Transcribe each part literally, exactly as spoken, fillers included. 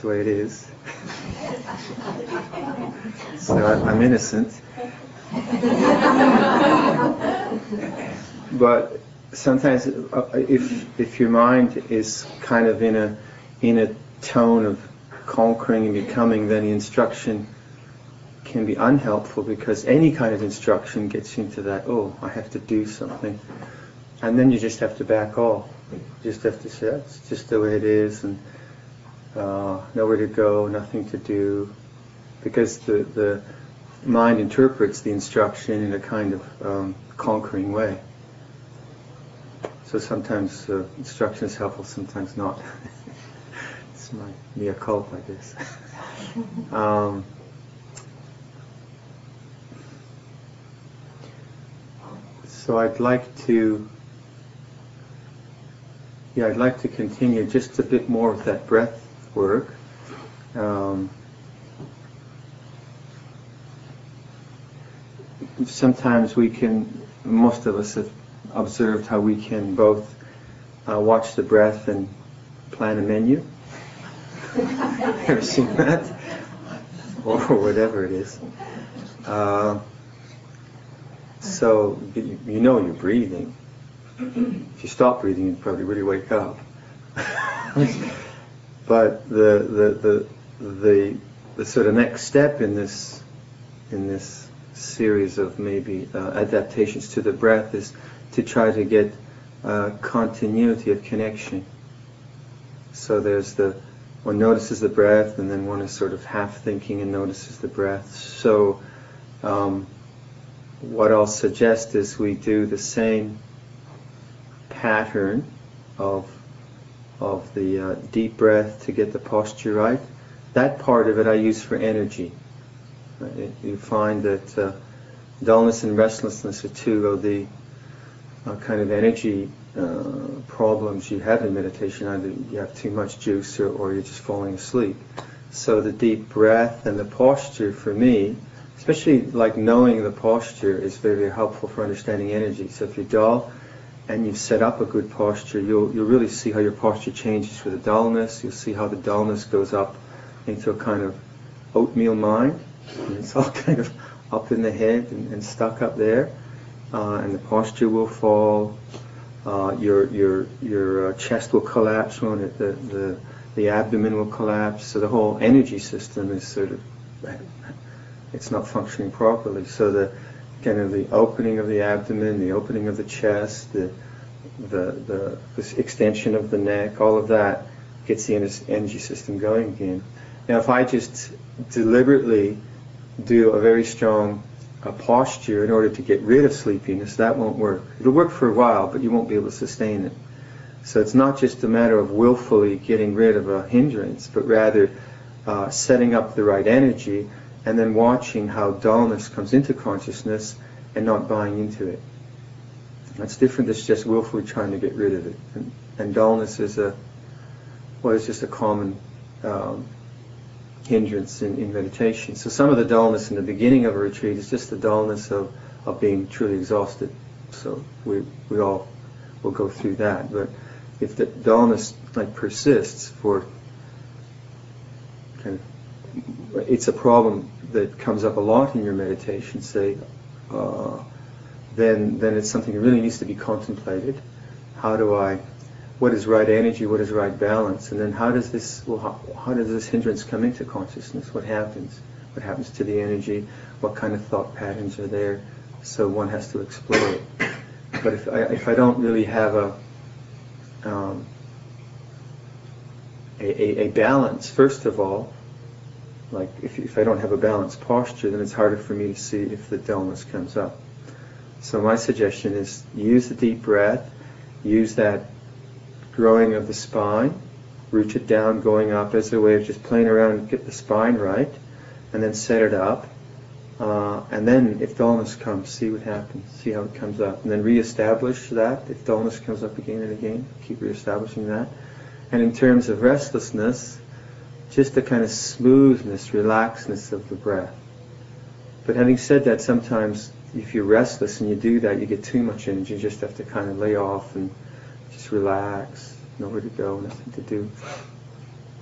the way it is. So I, I'm innocent. But sometimes, uh, if if your mind is kind of in a in a tone of conquering and becoming, then the instruction can be unhelpful, because any kind of instruction gets you into that, oh, I have to do something. And then you just have to back off. You just have to say, it's just the way it is, and uh, nowhere to go, nothing to do. Because the, the mind interprets the instruction in a kind of um, conquering way. So sometimes uh, instruction is helpful, sometimes not. It's my mea culpa, I guess. um, so I'd like to, yeah, I'd like to continue just a bit more with that breath work. Um, sometimes we can, most of us have observed how we can both uh, watch the breath and plan a menu. Ever seen that? Or whatever it is. Uh, so you, you know you're breathing. If you stop breathing, you'd probably really wake up. But the the the the the sort of next step in this in this series of maybe uh, adaptations to the breath is to try to get uh, continuity of connection. So there's the one notices the breath, and then one is sort of half thinking and notices the breath. So um, what I'll suggest is we do the same pattern of of the uh, deep breath to get the posture right. That part of it I use for energy. Right? You find that uh, dullness and restlessness are two of the uh, kind of energy uh, problems you have in meditation. Either you have too much juice, or, or you're just falling asleep. So the deep breath and the posture, for me, especially like knowing the posture, is very, very helpful for understanding energy. So if you're dull and you've set up a good posture, you'll you'll really see how your posture changes with the dullness. You'll see how the dullness goes up into a kind of oatmeal mind. And it's all kind of up in the head and, and stuck up there, uh, and the posture will fall. Uh, your your your uh, chest will collapse, when it, the the the abdomen will collapse. So the whole energy system is sort of, it's not functioning properly. So the kind of the opening of the abdomen, the opening of the chest, the the the, the extension of the neck, all of that gets the energy system going again. Now, if I just deliberately do a very strong uh, posture in order to get rid of sleepiness, that won't work. It'll work for a while, but you won't be able to sustain it. So it's not just a matter of willfully getting rid of a hindrance, but rather uh, setting up the right energy and then watching how dullness comes into consciousness and not buying into it. That's different than just willfully trying to get rid of it. And, and dullness is a, well, it's just a common um, hindrance in, in meditation. So some of the dullness in the beginning of a retreat is just the dullness of, of being truly exhausted. So we we all will go through that. But if the dullness like persists for kind of, it's a problem that comes up a lot in your meditation, say, uh, then then it's something that really needs to be contemplated. How do I, what is right energy, what is right balance, and then how does this, well, how, how does this hindrance come into consciousness? What happens? What happens to the energy? What kind of thought patterns are there? So one has to explore it. But if I, if I don't really have a, um, a, a, a balance, first of all, like if, if I don't have a balanced posture, then it's harder for me to see if the dullness comes up. So my suggestion is use the deep breath, use that growing of the spine, root it down, going up as a way of just playing around and get the spine right, and then set it up. Uh, and then if dullness comes, see what happens, see how it comes up. And then reestablish that. If dullness comes up again and again, keep reestablishing that. And in terms of restlessness, just the kind of smoothness, relaxedness of the breath. But having said that, sometimes if you're restless and you do that, you get too much energy. You just have to kind of lay off and just relax, nowhere to go, nothing to do.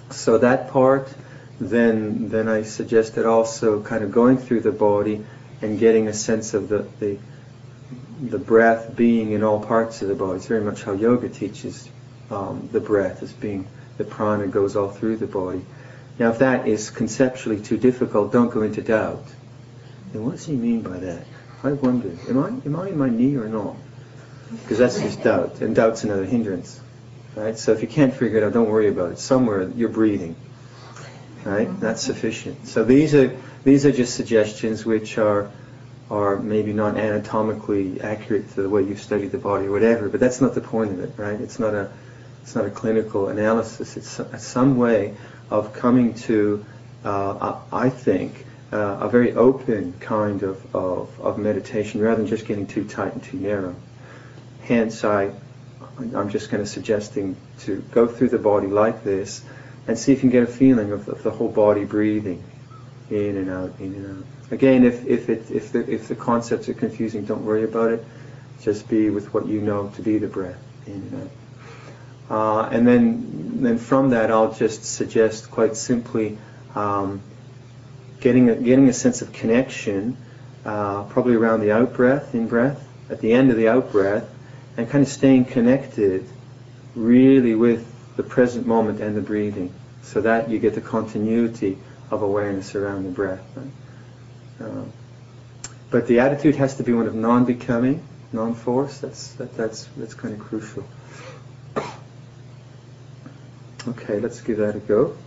So that part, then then I suggested also kind of going through the body and getting a sense of the, the the breath being in all parts of the body. It's very much how yoga teaches um, the breath as being, the prana goes all through the body. Now if that is conceptually too difficult, don't go into doubt. And what does he mean by that? I wonder, am I, am I in my knee or not? Because that's just doubt, and doubt's another hindrance. Right? So if you can't figure it out, don't worry about it. Somewhere you're breathing. Right? That's sufficient. So these are these are just suggestions which are are maybe not anatomically accurate to the way you've studied the body or whatever, but that's not the point of it, right? It's not a it's not a clinical analysis. It's a, some way of coming to, uh, I think, uh, a very open kind of, of, of meditation rather than just getting too tight and too narrow. Hence, I, I'm just kind of suggesting to go through the body like this and see if you can get a feeling of, of the whole body breathing in and out, in and out. Again, if if it if the if the concepts are confusing, don't worry about it. Just be with what you know to be the breath in and out. Uh, and then then from that, I'll just suggest quite simply um, getting a, getting a sense of connection, uh, probably around the out breath, in breath, at the end of the out breath, and kind of staying connected, really with the present moment and the breathing, so that you get the continuity of awareness around the breath. Right? Uh, but the attitude has to be one of non-becoming, non-force. That's that, that's that's kind of crucial. Okay, let's give that a go.